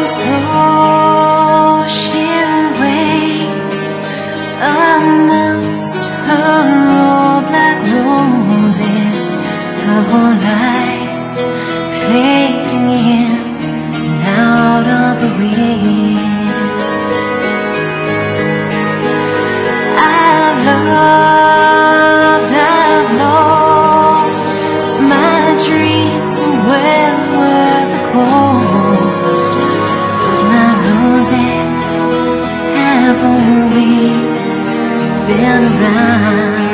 so she'll wait amongst her old black roses, her whole life fading in and out of the wind. I've loved, I've lost, my dreams are well worth the cost, but my roses have always been around.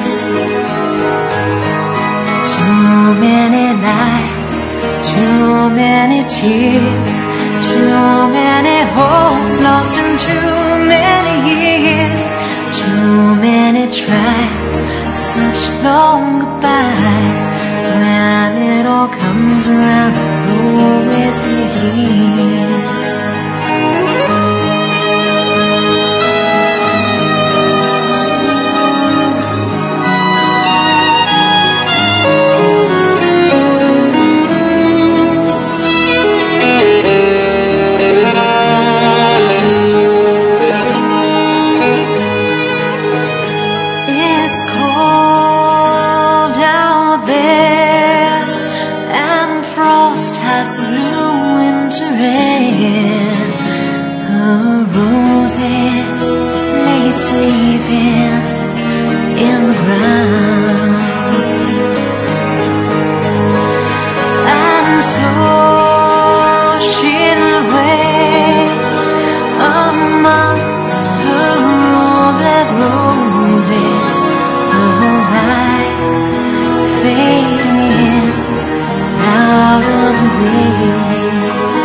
Too many nights, too many tears, too many hopes lost in too many years, too many tries, such long goodbyes. When it all comes around, I'll always be here. Has the blue winter rain. Her roses lay sleeping in the ground, and so she'll wait amongst her old red roses, her whole life fading in out of the wind.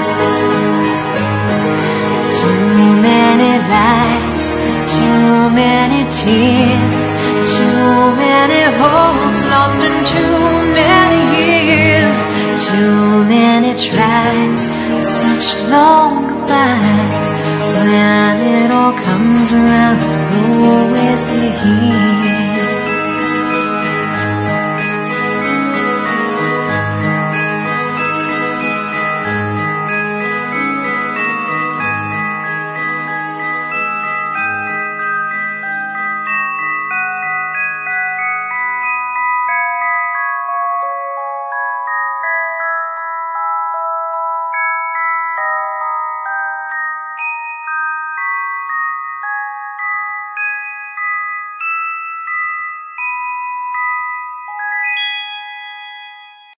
Too many lights, too many tears, too many hopes lost in too many years, too many tries, such long goodbyes. When it all comes around, I'll always be here.